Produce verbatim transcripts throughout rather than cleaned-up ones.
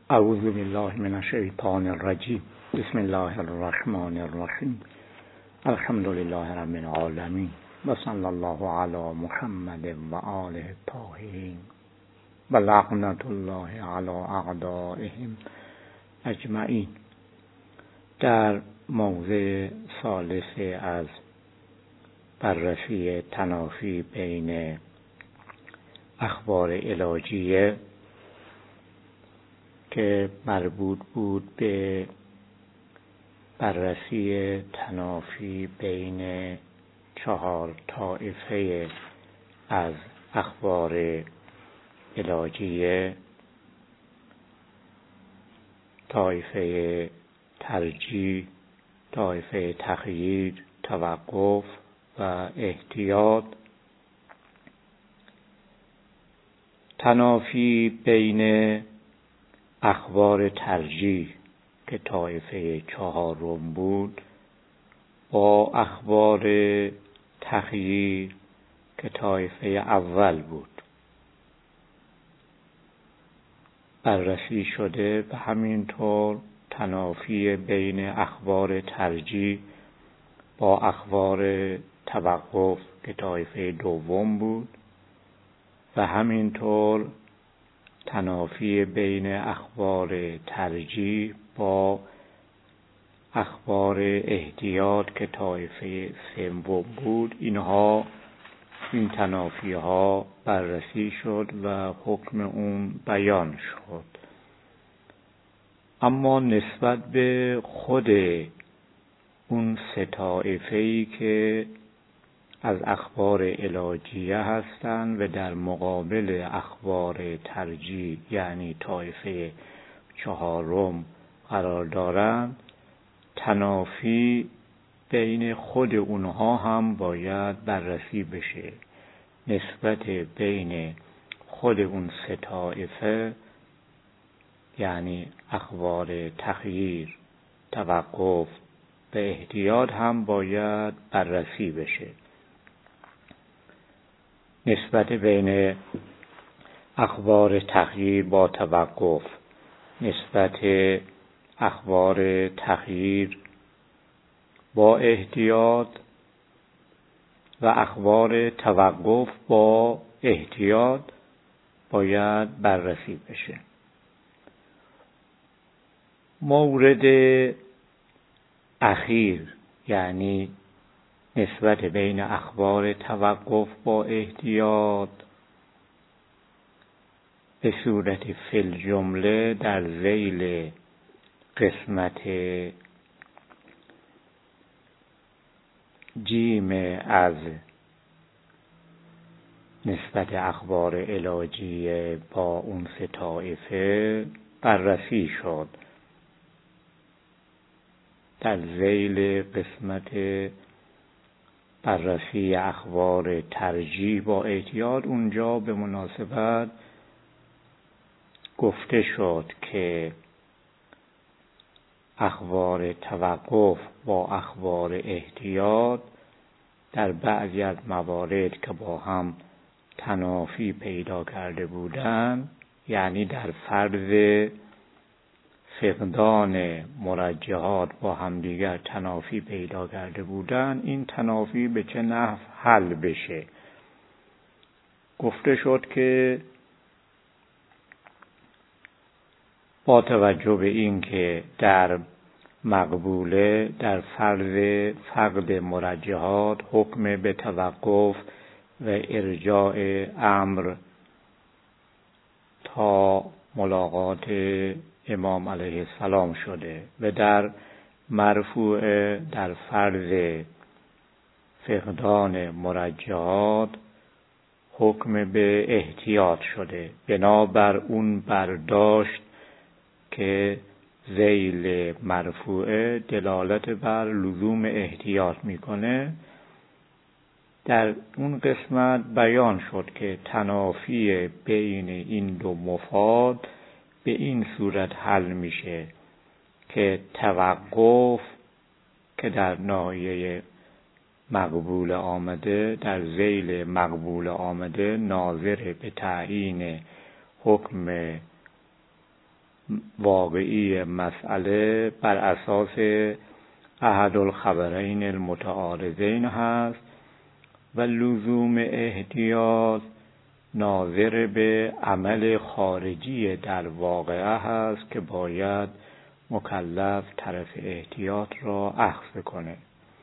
اعوذ بالله من الشیطان الرجیم. بسم الله الرحمن الرحیم. الحمد لله رب العالمین و صلی الله علی محمد و آله الطاهرین و لعنت الله علی اعدائهم اجمعین. در موضع ثالث از بررسی تنافی بین اخبار علاجیه که مربوط بود به بررسی تنافی بین چهار طایفه از اخبار علاجیه، طایفه ترجیح، طایفه تخییر، توقف و احتیاط. تنافی بین اخبار ترجیح که طایفه چهارم بود با اخبار تخییر که طایفه اول بود بررسی شده و همینطور تنافی بین اخبار ترجیح با اخبار توقف که طایفه دوم بود و همینطور تنافی بین اخبار ترجیح با اخبار احتیاط که طایفه سوم بود. اینها این تنافی ها بررسی شد و حکم اون بیان شد. اما نسبت به خود اون سه طایفه‌ای که از اخبار علاجیه هستند و در مقابل اخبار ترجیح یعنی طایفه چهارم قرار دارند، تنافی بین خود اونها هم باید بررسی بشه. نسبت بین خود اون سه طایفه یعنی اخبار تخییر، توقف و احتیاط هم باید بررسی بشه. نسبت بین اخبار تخییر با توقف، نسبت اخبار تخییر با احتیاط و اخبار توقف با احتیاط باید بررسی بشه. مورد اخیر یعنی نسبت بین اخبار توقف با احتیاط به صورت فی الجمله در ذیل قسمت جیم از نسبت اخبار علاجیه با اون سه طایفه بررسی شد. در ذیل قسمت بررسی اخبار ترجیح با احتیاط اونجا به مناسبت گفته شد که اخبار توقف با اخبار احتیاط در بعضی از موارد که با هم تنافی پیدا کرده بودند، یعنی در فرض فقدان مرجحات با همدیگر تنافی پیدا کرده بودند، این تنافی به چه نحو حل بشه. گفته شد که با توجه به این که در مقبوله در فرض فقد مرجحات حکم به توقف و ارجاع امر تا ملاقات امام علیه السلام شده و در مرفوع در فرض فقدان مرجحات حکم به احتیاط شده. بنابر اون برداشت که ذیل مرفوعه دلالت بر لزوم احتیاط میکنه، در اون قسمت بیان شد که تنافی بین این دو مفاد به این صورت حل میشه که توقف که در ناحیه مقبول آمده، در ذیل مقبول آمده، ناظر به تعیین حکم واقعی مسئله بر اساس احد الخبرین المتعارضین هست و لزوم احتیاط ناظر به عمل خارجی در واقعه هست که باید مکلف طرف احتیاط را اخذ کنه.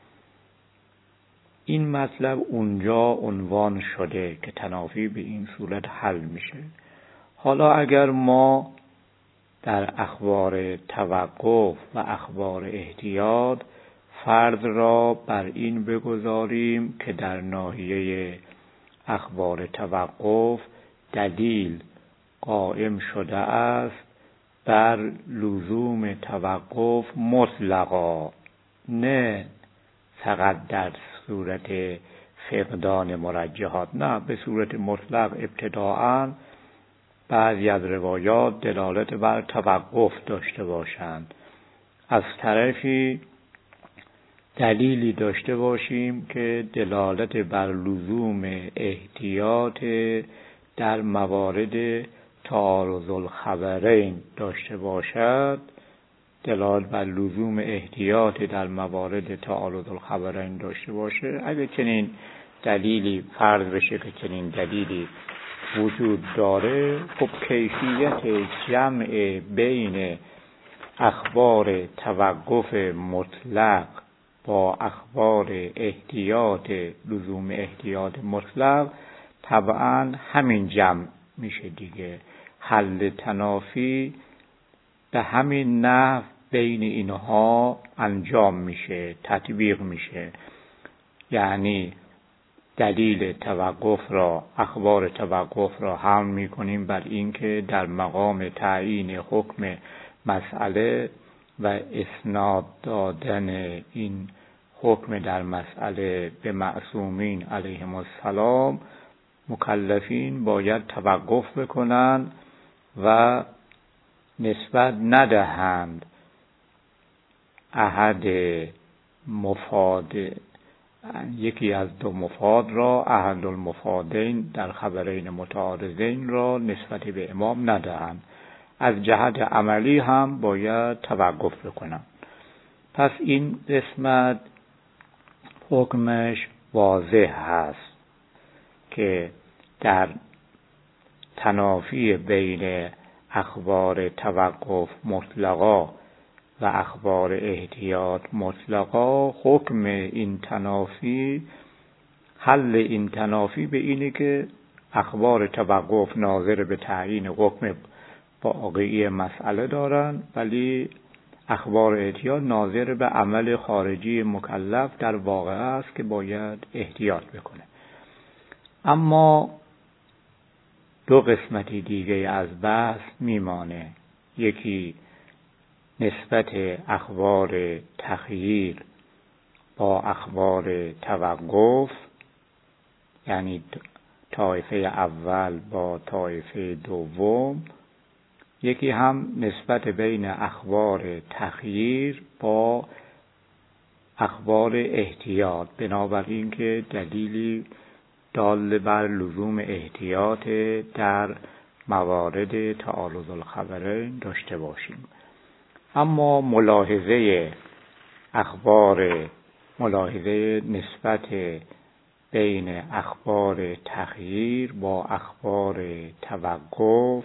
این مطلب اونجا عنوان شده که تنافی به این صورت حل میشه. حالا اگر ما در اخبار توقف و اخبار احتیاط فرض را بر این بگذاریم که در ناحیه اخبار توقف دلیل قائم شده است بر لزوم توقف مطلقا، نه فقط در صورت فقدان مرجحات، نه به صورت مطلق. ابتداعاً بعضی از روایات دلالت بر توقف داشته باشند، از طرفی دلیلی داشته باشیم که دلالت بر لزوم احتیاط در موارد تعارض الخبرین داشته باشد. دلالت بر لزوم احتیاط در موارد تعارض الخبرین داشته باشه. اگه چنین دلیلی فرض بشه که چنین دلیلی وجود داره، خب کیفیت جمع بین اخبار توقف مطلق با اخبار احتیاط لزوم احتیاط مطلق طبعا همین جمع میشه دیگه. حل تنافی به همین نحو بین اینها انجام میشه، تطبیق میشه. یعنی دلیل توقف را، اخبار توقف را حمل میکنیم بر اینکه در مقام تعیین حکم مسئله و اسناد دادن این حکم در مسئله به معصومین علیهم السلام مکلفین باید توقف بکنند و نسبت ندهند احد مفاد، یکی از دو مفاد را، احد المفادین در خبرین متعارضین را نسبت به امام ندهند. از جهت عملی هم باید توقف بکنند. پس این قسمت حکمش واضح هست که در تنافی بین اخبار توقف مطلقا و اخبار احتیاط مطلقا، حکم این تنافی، حل این تنافی به اینه که اخبار توقف ناظر به تعیین حکم واقعی مسئله دارن، ولی اخبار احتیاط ناظر به عمل خارجی مکلف در واقع است که باید احتیاط بکنه. اما دو قسمتی دیگه از بحث میمانه. یکی نسبت اخبار تخییر با اخبار توقف، یعنی طایفه اول با طایفه دوم. یکی هم نسبت بین اخبار تخییر با اخبار احتیاط، بنابراین که دلیلی دال بر لزوم احتیاط در موارد تعارض الخبرین داشته باشیم. اما ملاحظه اخبار ملاحظه نسبت بین اخبار تخییر با اخبار توقف،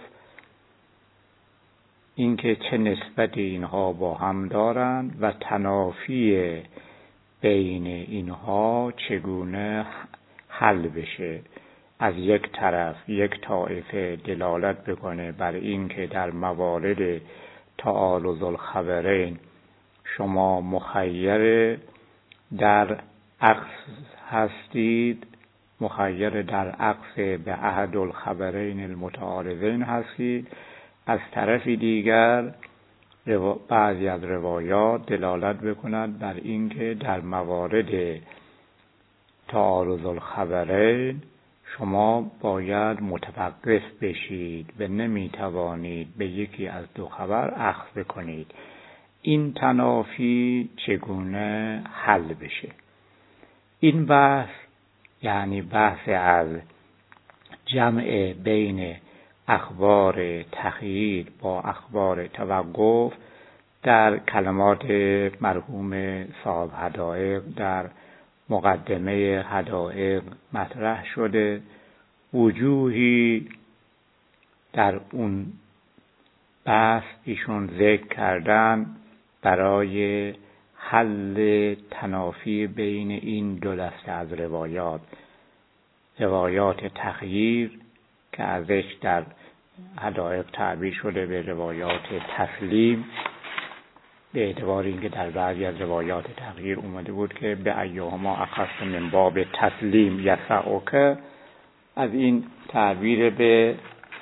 اینکه چه نسبت اینها با هم دارند و تنافی بین اینها چگونه حل بشه. از یک طرف یک طایفه دلالت بکنه بر این که در موارد تعارض الخبرین شما مخیر در عکس هستید، مخیر در عکس به احد الخبرین المتعارضین هستید. از طرف دیگر بعضی از روایات دلالت بکنند بر اینکه در موارد تعارض الخبرین شما باید متوقف بشید و نمیتوانید به یکی از دو خبر اخذ کنید. این تنافی چگونه حل بشه؟ این بحث یعنی بحث از جمع بین اخبار تخییر با اخبار توقف در کلمات مرحوم صاحب حدائق در مقدمه حدائق مطرح شده. وجوهی در اون بحث ایشون ذکر کردن برای حل تنافی بین این دو دسته از روایات، روایات تخییر که ازش در حدائق تعبیر شده به روایات تسلیم، به اعتبار اینکه در بعضی از روایات تغییر اومده بود که به ایهما اخص من باب تسلیم یسعک، از این تعبیر به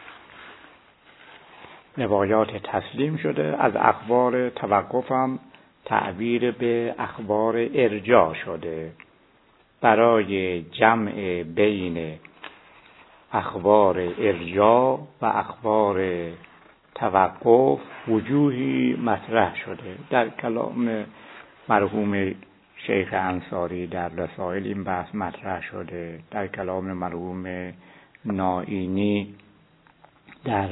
روایات تسلیم شده. از اخبار توقف هم تعبیر به اخبار ارجاع شده. برای جمع بین اخبار ارجاع و اخبار توقف وجوهی مطرح شده. در کلام مرحوم شیخ انصاری در رسائل این بحث مطرح شده. در کلام مرحوم نائینی در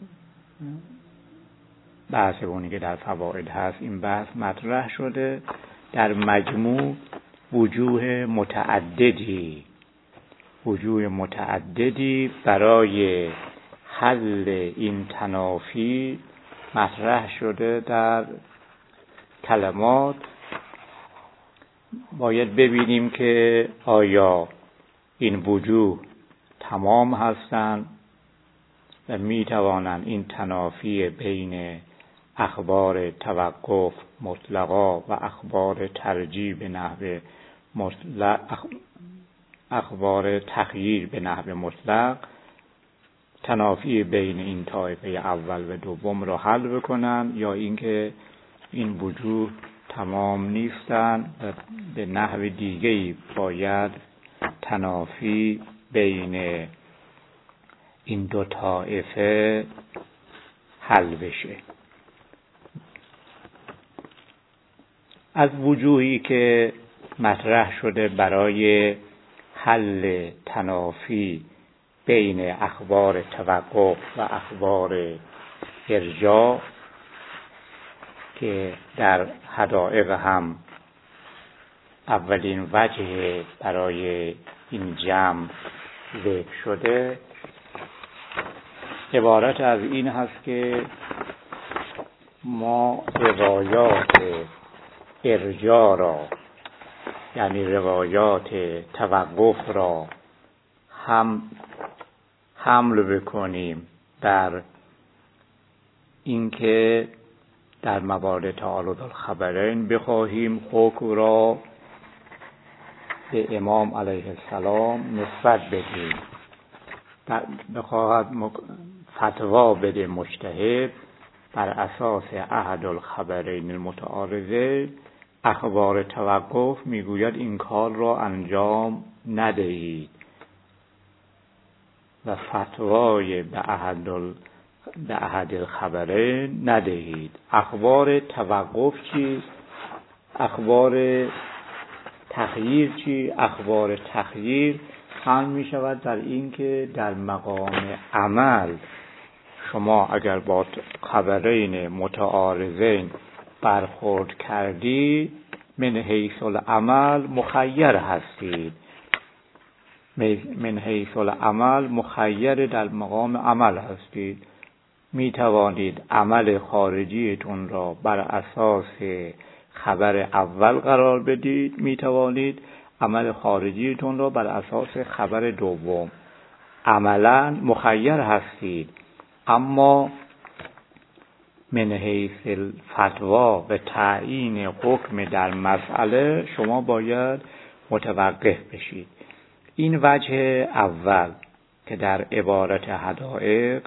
بحث اونی که در فوائد هست این بحث مطرح شده. در مجموع وجوه متعددی وجوه متعددی برای حل این تنافی مطرح شده در کلمات. باید ببینیم که آیا این وجوه تمام هستند و می توانند این تنافی بین اخبار توقف مطلقا و اخبار ترجیح به نحو مطلق اخبار تخییر به نحو مطلق تنافی بین این طایفه اول و دوم را حل بکنن، یا اینکه این وجوه تمام نیستند و به نحو دیگه‌ای باید تنافی بین این دو طایفه حل بشه. از وجوهی که مطرح شده برای حل تنافی بین اخبار توقف و اخبار ارجاع که در حدائق هم اولین وجه برای این جمع ذکر شده، عبارت از این هست که ما روایات ارجاع را، یعنی روایات توقف را هم حمل بکنیم بر اینکه در موارد تعارض الخبرین بخواهیم حکم را به امام علیه السلام نسبت بدیم، بخواهد فتوا بده مجتهد بر اساس احد الخبرین المتعارضه، اخبار توقف میگوید این کار را انجام ندهید و فتوای به احد ال... به احد الخبرین ندهید. اخبار توقف چی؟ اخبار تخییر چی؟ اخبار تخییر حمل می شود در این که در مقام عمل شما اگر با خبرین متعارضین برخورد کردید من حیث العمل مخیر هستید، من حیث العمل مخیر در مقام عمل هستید. می توانید عمل خارجیتون را بر اساس خبر اول قرار بدید، می توانید عمل خارجیتون را بر اساس خبر دوم. عملا مخیر هستید، اما من حیث الفتوا و تعیین حکم در مسئله شما باید متوقف بشید. این وجه اول که در عبارت حدائق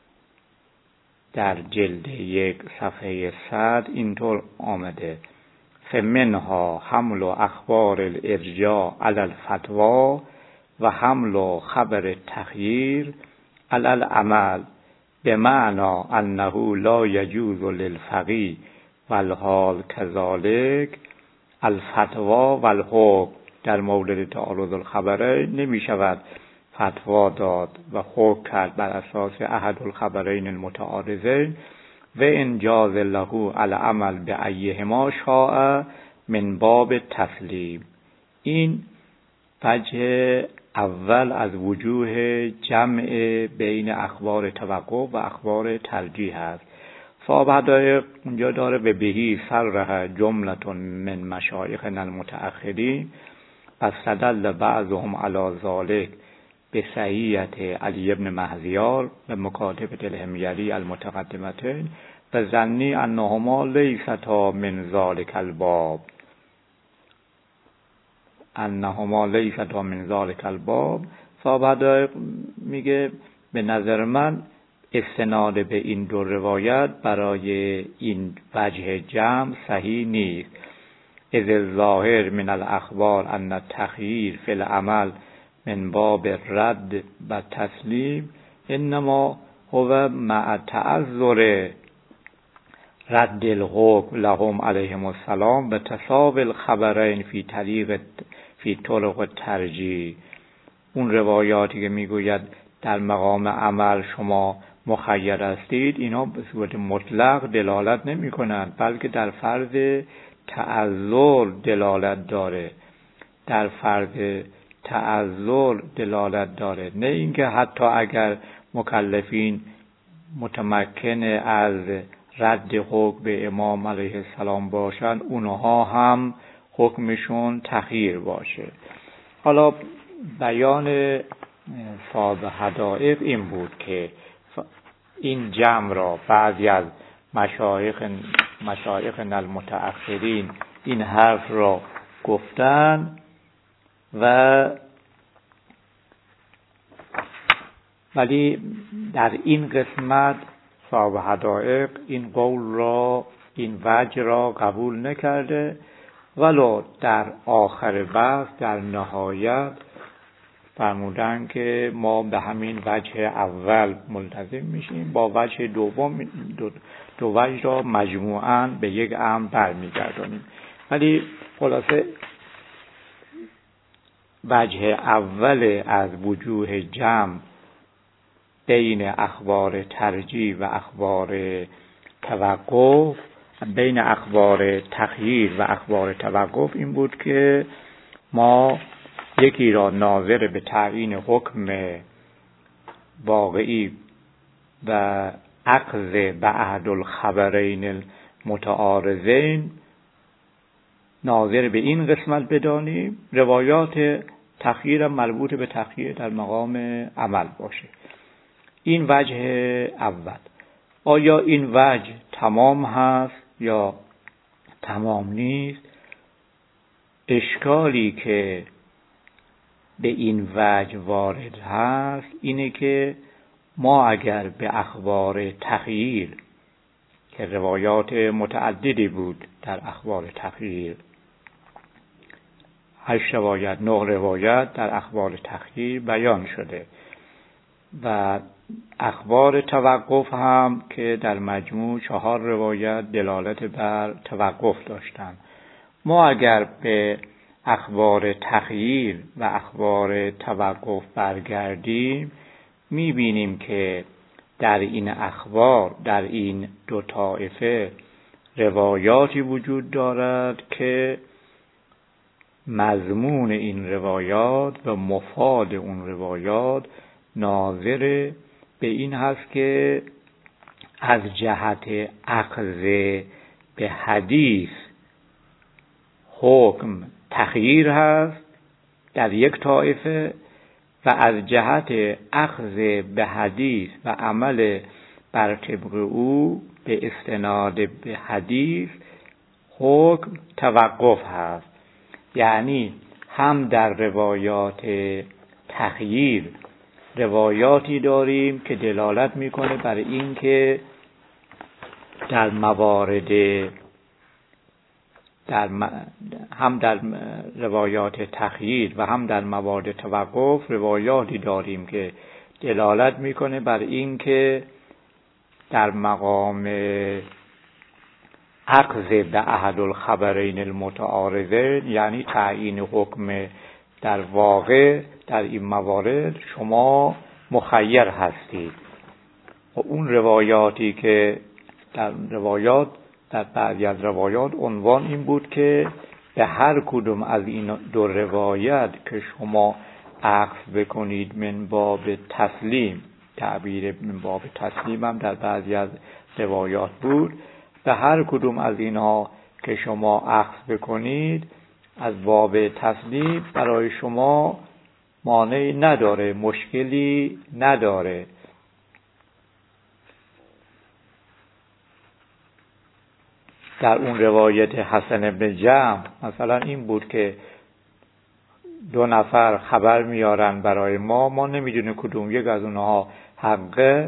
در جلد یک صفحه صد اینطور آمده: فمنها حمل اخبار الارجاع علی الفتوا و حمل خبر تخییر علی العمل بمعنی انه لا یجوز للفقیه والحال کذالک الفتوا والحکم. در مورد تعارض الخبرین نمی شود فتوا داد و حکم کرد بر اساس احد الخبرین المتعارضین و انجاز له العمل به ایهما شاء من باب تسلیم. این وجه اول از وجوه جمع بین اخبار توقف و اخبار ترجیح است. صاحب حدایق اونجا داره به بهی صرح جملة من مشایخنا المتأخرین و استدل بعضهم علی ذلک به صحیحیت علی ابن مهذیار و مکاتبة الحمیری المتقدمتین و ظنی انهما لیستا من ذلک الباب انهما لیستا من ذلک الباب. صاحب حدایق میگه به نظر من استناد به این دو روایت برای این وجه جمع صحیح نیست. اذ الظاهر من الاخبار ان التخییر فی العمل من باب رد و تسلیم انما هو مع تعذر رد الحکم لهم علیهم السلام و تساوی الخبرین فی طریق فی طرق ترجیح. اون روایاتی که میگوید در مقام عمل شما مخیر هستید، اینا به صورت مطلق دلالت نمی کنند، بلکه در فرض تعذر دلالت داره در فرض تعذر دلالت داره نه اینکه حتی اگر مکلفین متمکن از رد حکم به امام علیه السلام باشند اونها هم حکمشون تخییر باشه. حالا بیان صاحب حدایق این بود که این جمع را بعضی از مشایخ مشایخ المتأخرین این حرف را گفتن و ولی در این قسمت صاحب حدایق این قول را این وجه را قبول نکرده، ولو در آخر بحث در نهایت فرمودن که ما به همین وجه اول ملتزم میشیم، با وجه دوم دو, دو وجه را مجموعاً به یک امر برمیگردانیم. ولی خلاصه وجه اول از وجوه جمع بین اخبار ترجیح و اخبار توقف، بین اخبار تخییر و اخبار توقف این بود که ما یکی را ناظر به تعیین حکم واقعی و اخذ به احد الخبرین المتعارضین ناظر به این قسمت بدانیم، روایات تخییر مربوط به تخییر در مقام عمل باشه. این وجه اول. آیا این وجه تمام هست یا تمام نیست؟ اشکالی که به این وجه وارد هست اینه که ما اگر به اخبار تخییر که روایات متعددی بود در اخبار تخییر، هشت روایت نه روایت در اخبار تخییر بیان شده و اخبار توقف هم که در مجموع چهار روایت دلالت بر توقف داشتند. ما اگر به اخبار تخییر و اخبار توقف برگردیم میبینیم که در این اخبار در این دو طایفه روایاتی وجود دارد که مضمون این روایات و مفاد اون روایات ناظر به این هست که از جهت اخذ به حدیث حکم تخییر هست در یک طایفه و از جهت اخذ به حدیث و عمل بر طبق او به استناد به حدیث حکم توقف هست. یعنی هم در روایات تخییر روایاتی داریم که دلالت میکنه بر این که در موارد در هم در روایات تخییر و هم در موارد توقف روایاتی داریم که دلالت میکنه بر این که در مقام اخذ به احد الخبرین المتعارضین، یعنی تعیین حکم در واقع در این موارد شما مخیر هستید. و اون روایاتی که در روایات در بعضی از روایات عنوان این بود که به هر کدوم از این دو روایت که شما اخذ بکنید من باب تسلیم، تعبیر من باب تسلیم هم در بعضی از روایات بود، به هر کدوم از اینها که شما اخذ بکنید از باب تسلیم برای شما مانعی نداره، مشکلی نداره. در اون روایت حسن بن جمع مثلا این بود که دو نفر خبر میارن برای ما، ما نمیدونیم کدوم یک از اونها حقه.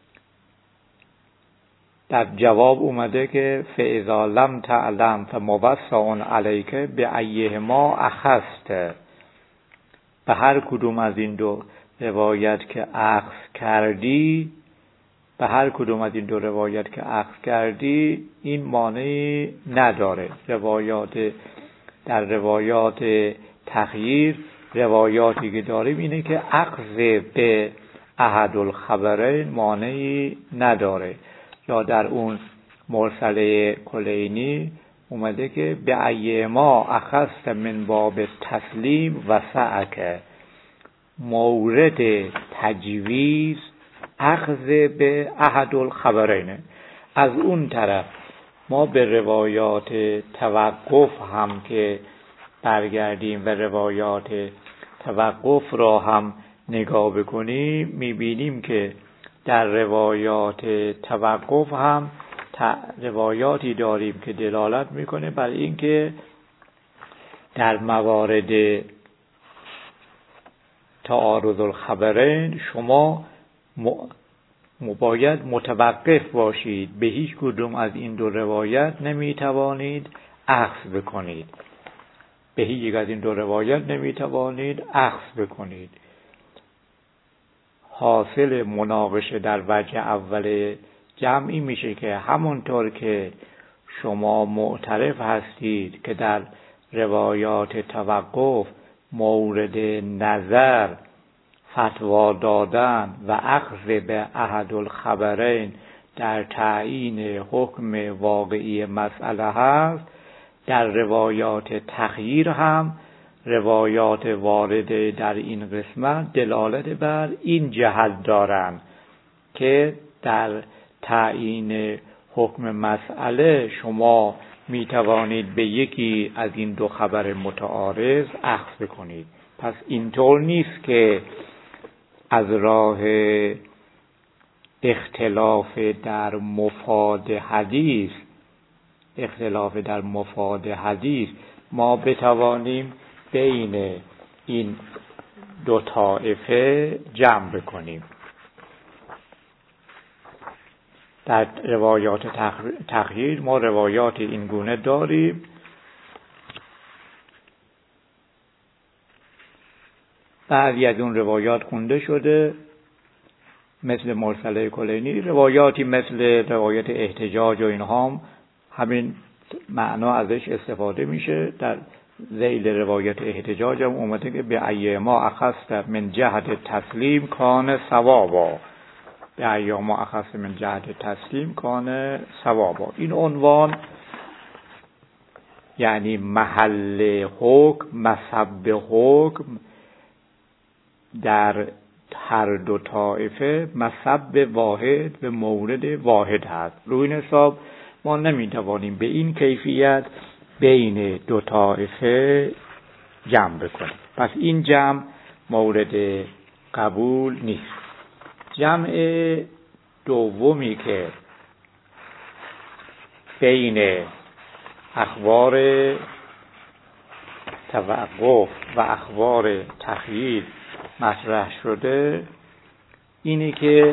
در جواب اومده که فاذا لم تعلم فموصع علیک بایهما اخذت. به هر کدوم از این دو روایت که اخذ کردی به هر کدوم از این دو روایت که اخذ کردی این مانعی نداره. روایات در روایات تخییر روایاتی که داریم اینه که اخذ به احد الخبرین مانعی نداره. یا در اون مرسله کلینی اومده که به ایما اخذت من باب تسلیم و سعک، مورد تجویز اخذ به احد الخبرین. از اون طرف ما به روایات توقف هم که برگردیم و روایات توقف را هم نگاه بکنیم میبینیم که در روایات توقف هم روایاتی داریم که دلالت میکنه بر اینکه در موارد تعارض الخبرین شما باید متوقف باشید، به هیچ کدوم از این دو روایت نمیتوانید اخذ بکنید، به هیچ یک از این دو روایت نمیتوانید اخذ بکنید. حاصل مناقشه در وجه اول جمعی میشه که همونطور که شما معترف هستید که در روایات توقف مورد نظر فتوا دادن و اخذ به احد الخبرین در تعیین حکم واقعی مسئله هست، در روایات تخییر هم روایات وارد در این قسمت دلالت بر این جهت دارند که در تعیین حکم مسئله شما می توانید به یکی از این دو خبر متعارض اخذ کنید. پس اینطور نیست که از راه اختلاف در مفاد حدیث اختلاف در مفاد حدیث ما بتوانیم بین این دو طایفه جمع بکنیم. در روایات تخییر ما روایات این گونه داریم. بعضی از اون روایات خونده شده مثل مرسله کلینی، روایاتی مثل روایت احتجاج و اینها هم همین معنا ازش استفاده میشه. در ذیل روایت احتجاج هم اومده که به ایما اخذت من جهت تسلیم کان ثوابا، به ایما اخذت من جهت تسلیم کان ثوابا. این عنوان یعنی محل حکم، مصب حکم در هر دو طایفه مصب واحد به مورد واحد هست. روی این حساب ما نمیتوانیم به این کیفیت بین دو طایفه جمع بکنیم. پس این جمع مورد قبول نیست. جمع دومی که بین اخبار توقف و اخبار تخییر مطرح شده اینه که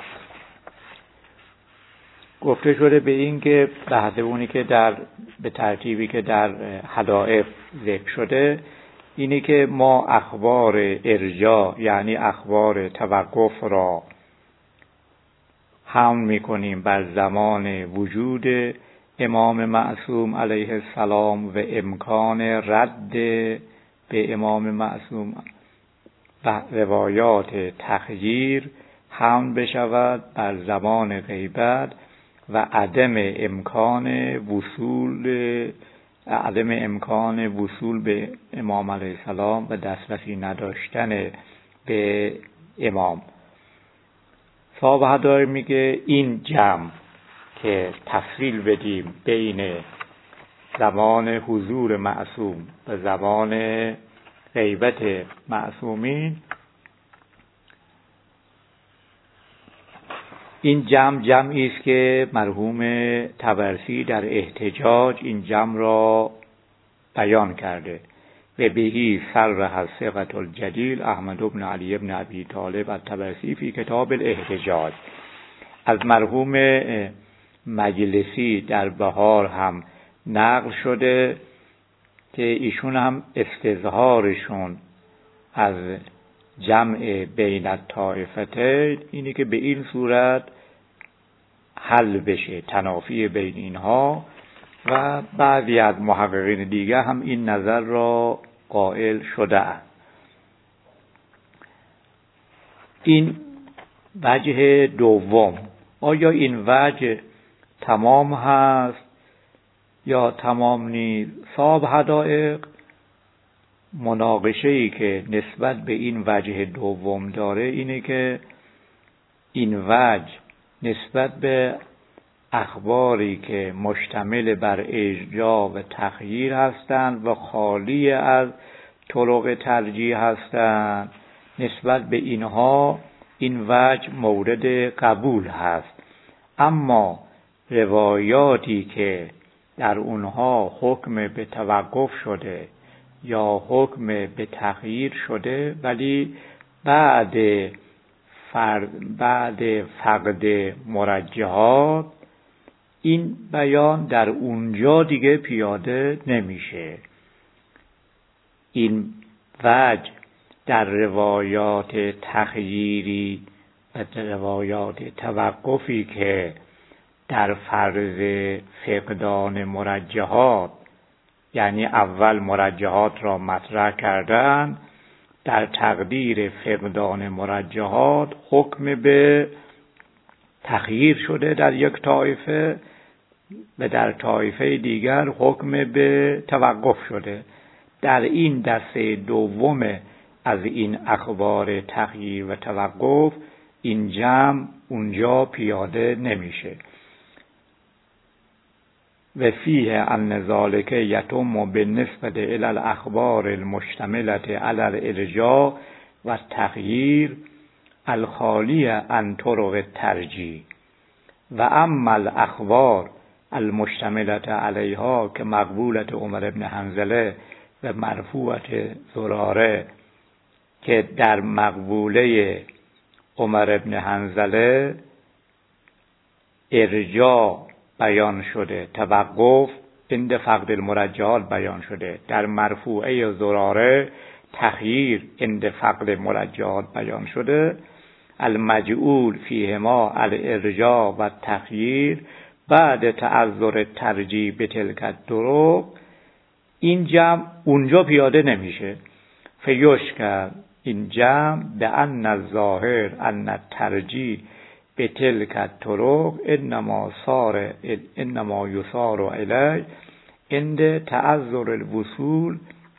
گفته شده به این که بحث اونی که در به ترتیبی که در حدائق ذکر شده اینه که ما اخبار ارجاع یعنی اخبار توقف را حمل میکنیم بر زمان وجود امام معصوم علیه السلام و امکان رد به امام معصوم و روایات تخییر حمل بشود بر زمان غیبت و عدم امکان وصول عدم امکان وصول به امام علیه السلام و دسترسی نداشتن به امام. صاحب هدایر میگه این جمع که تفصیل بدیم بین زمان حضور معصوم و زمان غیبت معصومین، این جمع جمعی است که مرحوم طبرسی در احتجاج این جمع را بیان کرده و بهی صرح الثقة الجلیل احمد بن علی بن ابی طالب الطبرسی فی کتاب الاحتجاج. از مرحوم مجلسی در بهار هم نقل شده که ایشون هم استظهارشون از جمع بین الطائفتین اینی که به این صورت حل بشه تنافی بین اینها، و بعضی از محققین دیگه هم این نظر را قائل شده اند. این وجه دوم. آیا این وجه تمام هست یا تمام نیست؟ صاحب حدائق مناقشه‌ای که نسبت به این وجه دوم داره اینه که این وجه نسبت به اخباری که مشتمل بر ارجاء و تخییر هستند و خالی از طرق ترجیح هستند، نسبت به اینها این وجه مورد قبول هست. اما روایاتی که در اونها حکم به توقف شده یا حکم به تغییر شده ولی بعد فرد بعد فقد مرجحات، این بیان در اونجا دیگه پیاده نمیشه. این وجه در روایات تغییری و در روایات توقفی که در فرض فقدان مرجحات، یعنی اول مرجحات را مطرح کردن، در تقدیر فقدان مرجحات حکم به تخییر شده در یک طایفه و در طایفه دیگر حکم به توقف شده. در این دسته دوم از این اخبار تخییر و توقف این جمع اونجا پیاده نمیشه. و فیه ان ذالک یتم بالنسبة الی الاخبار المشتملة علی الارجاء و التغییر الخالیه عن طرق الترجیح و اما الاخبار المشتملة علیها که مقبولة عمر بن حنظله و مرفوعة زراره که در مقبوله عمر بن حنظله ارجاء بیان شده، توقف عند فقد المرجحات بیان شده، در مرفوعه زراره تخییر عند فقد مرجحات بیان شده، المجعول فیهما الارجاء و تخییر بعد تعذر ترجیح به تلک الطرق، این جمع اونجا پیاده نمیشه. فیشکر این جمع به ان الظاهر ان الترجیح به تلک الطرق انما صار انما یصار الی عند تعذر الوصول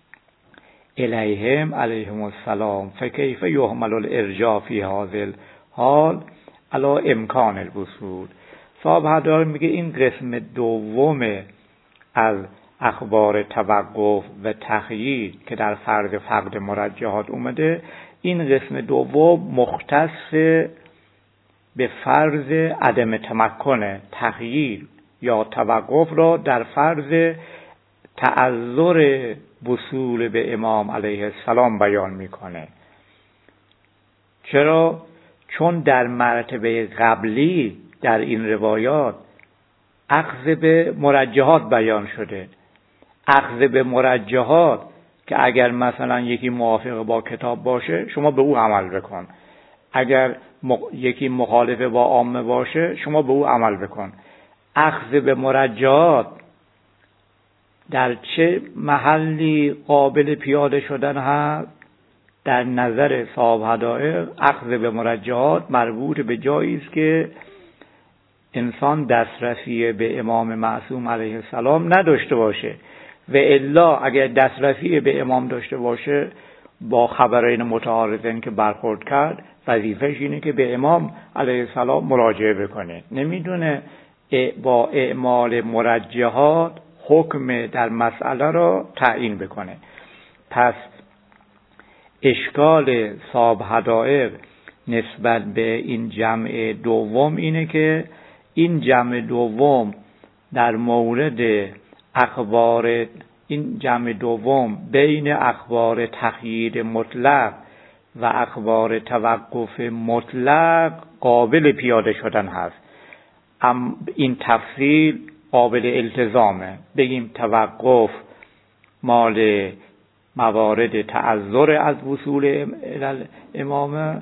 الیهم علیهم السلام فکیف یحمل الارجاء فی هذا الحال علی امکان الوصول. صاحب هدایر میگه این قسم دوم از اخبار توقف و تخییر که در فرض فقد مرجحات اومده، این قسم دوم مختص به فرض عدم تمکن تغییر یا توقف را در فرض تعذر وصول به امام علیه السلام بیان میکنه. چرا؟ چون در مرتبه قبلی در این روایات اخذ به مرجحات بیان شده. اخذ به مرجحات که اگر مثلا یکی موافق با کتاب باشه شما به او عمل بکن، اگر یکی مخالف با عامه باشه شما به او عمل بکن. اخذ به مرجحات در چه محلی قابل پیاده شدن هست؟ در نظر صاحب حدائق اخذ به مرجحات مربوط به جایی است که انسان دسترسی به امام معصوم علیه السلام نداشته باشه، و الا اگر دسترسی به امام داشته باشه با خبرین متعارضین که برخورد کرد وظیفه‌اش اینه که به امام علیه السلام مراجعه بکنه، نمیدونه با اعمال مرجحات حکم در مسئله را تعیین بکنه. پس اشکال صاحب حدائق نسبت به این جمع دوم اینه که این جمع دوم در مورد اخبار این جمع دوم بین اخبار تقیید مطلق و اخبار توقف مطلق قابل پیاده شدن هست. ام این تفصیل قابل التزامه. بگیم توقف مال موارد تعذر از وصول امامه،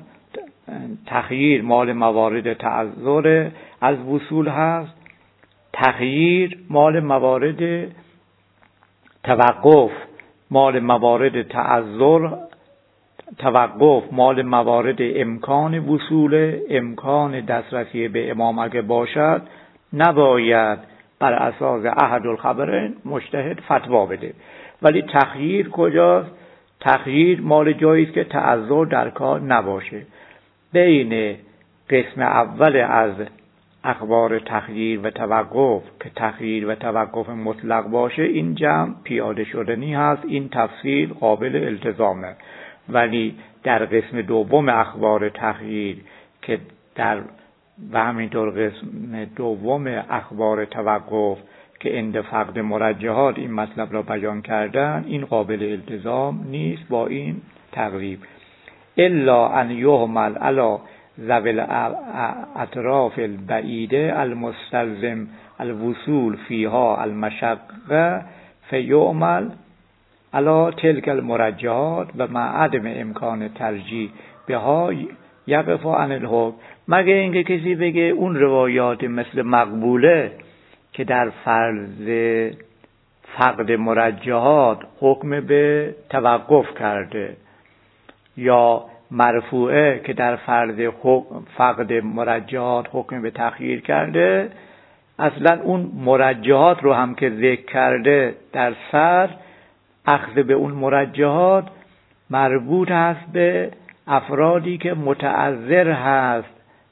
تخییر مال موارد تعذر از وصول هست، تخییر مال موارد توقف مال موارد تعذر، توقف مال موارد امکان وصول، امکان دسترسی به امام اگه باشد نباید بر اساس احد الخبرین مجتهد فتوا بده. ولی تخییر کجاست؟ تخییر مال جایی است که تعذر در کار نباشه. بین قسم اول از اخبار تخییر و توقف که تخییر و توقف مطلق باشه این جمع پیاده شدنی هست، این تفصیل قابل التزامه. ولی در قسم دوم اخبار تخییر که در و همینطور قسم دوم اخبار توقف که عند فقد مرجحات این مطلب را بیان کردن، این قابل التزام نیست با این تقریب. الا ان یهمل علی ذوی الاطراف البعیده المستلزم الوصول فیها المشقه فیعمل علی تلک المرجحات و مع عدم امکان ترجیح بها یقف عن الحکم. مگه اینکه کسی بگه اون روایات مثل مقبوله که در فرض فقد مرجحات حکم به توقف کرده، یا مرفوعه که در فرض فقد مرجحات حکم به تخییر کرده، اصلا اون مرجحات رو هم که ذکر کرده در سر، اخذ به اون مرجحات مربوط هست به افرادی که متعذر هست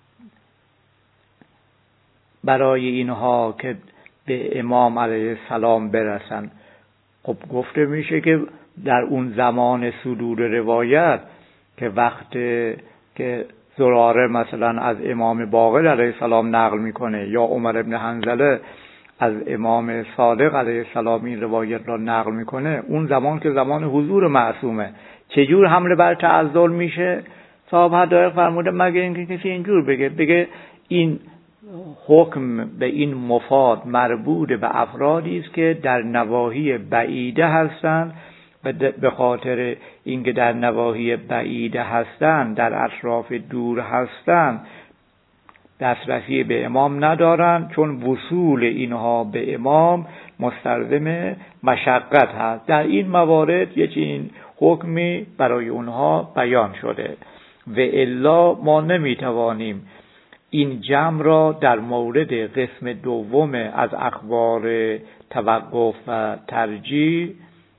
برای اینها که به امام علیه السلام برسن. خب گفته میشه که در اون زمان صدور روایت که وقت که زراره مثلا از امام باقر علیه السلام نقل میکنه یا عمر ابن حنظله از امام صادق علیه السلام این روایت را نقل میکنه، اون زمان که زمان حضور معصومه، چجور حمله بر تعذر میشه؟ صاحب حدائق فرموده مگه اینکه کسی اینجور بگه بگه این حکم به این مفاد مربوط به افرادی است که در نواحی بعیده هستند و به خاطر اینکه در نواحی بعیده هستند، در اطراف دور هستند، دسترسی به امام ندارند، چون وصول اینها به امام مستلزم مشقت هست. در این موارد یه چنین حکمی برای اونها بیان شده و الا ما نمیتوانیم این جمع را در مورد قسم دوم از اخبار توقف و ترجیح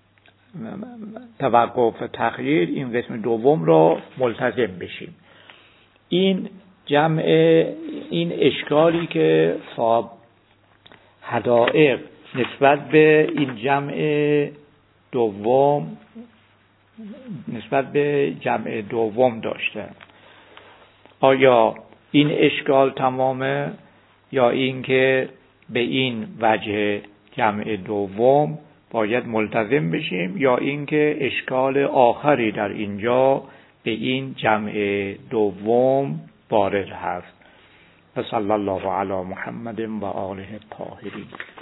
توقف و تخییر این قسم دوم را ملتزم بشیم. این جمع این اشکالی که صاحب حدائق نسبت به این جمع دوم نسبت به جمع دوم داشته، آیا این اشکال تمامه یا این که به این وجه جمع دوم باید ملتزم بشیم، یا این که اشکال آخری در اینجا به این جمع دوم وارد هست؟ صلی الله علی محمد و آله الطاهرین.